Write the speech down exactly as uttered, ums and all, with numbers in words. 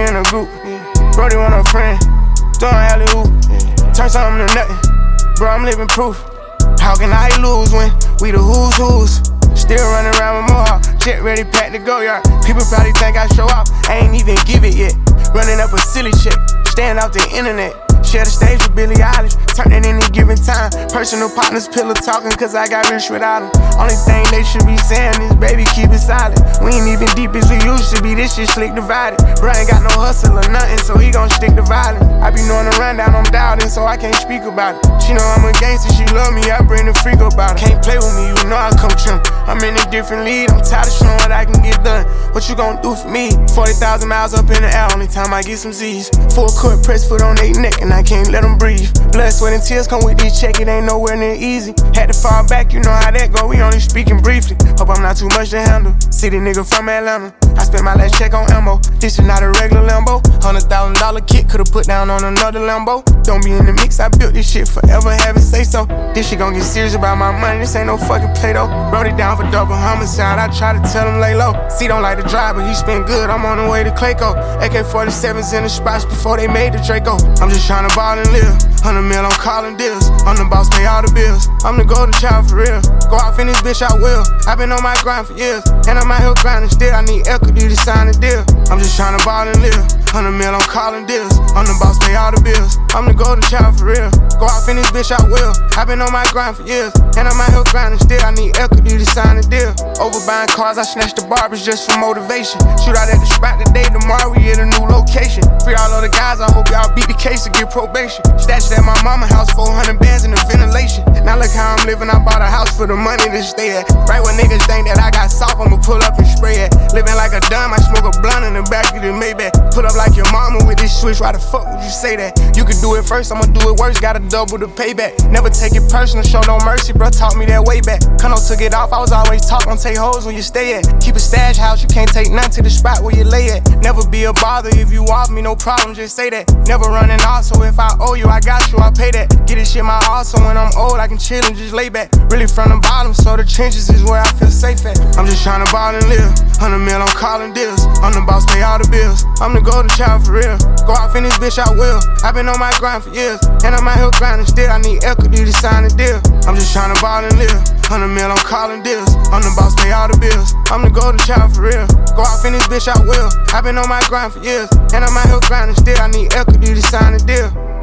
in a group. Brody want a friend, throwing alley hoop. Turn something to nothing, bro, I'm living proof. How can I lose when we the who's who's? Still running around with Mohawk, jet ready, packed to go, yard. People probably think I show off, I ain't even give it yet. Running up a silly check, staying off the internet. Share the stage with Billie Eilish, turn it any given time. Personal partners, pillow talking, cause I got rich without them. Only thing they should be saying is, baby, keep it silent. We ain't even deep as we used to be, this shit slick divided. Bro ain't got no hustle or nothing, so he gon' stick to violence. I be knowing the rundown, I'm doubting, so I can't speak about it. She know I'm a gangster, she love me, I bring the freak about it. Can't play with me, you know I come trim. I'm in a different league, I'm tired of showing what I can get done. What you gon' do for me? forty thousand miles up in the air, only time I get some Z's. Full court, press foot on they neck, and I can't let them breathe. Blood, sweat, and tears come with this check, it ain't nowhere near easy. Had to fall back, you know how that go, we only speaking briefly. Hope I'm not too much to handle. City nigga from Atlanta, I spent my last check on ammo. This is not a regular Lambo. Hundred thousand dollar kit, could've put down on another Lambo. Don't be in the mix, I built this shit forever, have it say so. This shit gon' get serious about my money, this ain't no fucking Play-Doh. Wrote it down for double homicide, I try to tell him lay low. C don't like to drive, but he spent good, I'm on the way to Clayco. A K forty-sevens in the spots before they made the Draco. I'm just tryna ball and live, hundred mil, I'm calling deals. I'm the boss, pay all the bills, I'm the golden child for real. Go off in this bitch, I will. I've been on my grind for years, and I'm out here grinding still. I need equity to sign a deal. I'm just tryna ball and live, hundred mil, I'm calling deals. I'm the boss, pay all the bills, I'm the golden child for real. Go off in this bitch, I will. I've been on my grind for years, and I'm out here grinding still. I need equity to sign a deal. Over buying cars, I snatched the barbers just for motivation. Shoot out at the spot today, tomorrow we at a new location. Free all of the guys, I hope y'all beat the case and get probation. Stashed at my mama house, four hundred bands in the ventilation. Now look how I'm living, I bought a house for the money to stay at. Right when niggas think that I got soft, I'ma pull up and spray it. Living like a dumb, I smoke a blunt in the back of the Maybach. Pull up like your mama with this switch, why the fuck would you say that? You could do it first, I'ma do it worse, gotta double the payback. Never take it personal, show no mercy, bro, taught me that way back. Kano took it off, I was always taught, don't take hoes when you stay at. Keep a stash house, you can't take none to the spot where you lay at. Never be a bother, if you off me, no problem, just say that. Never running off, so if I owe you, I got you, I pay that. Get this shit my all, so when I'm old, I can chill and just lay back. Really from the bottom, so the trenches is where I feel safe at. I'm just tryna ball and live, hundred mil, I'm calling deals. I'm the boss, pay all the bills, I'm the golden child for real. Go off in this bitch, I will. I've been on my grind for years, and I'm out here grinding still. I need equity to sign a deal. I'm just tryna ball and live, hundred mil, I'm calling deals. I'm the boss, pay all the bills, I'm the golden child for real. Go off in this bitch, I will. I've been on my grind for years, and I'm out here grinding still. I need equity to sign a deal.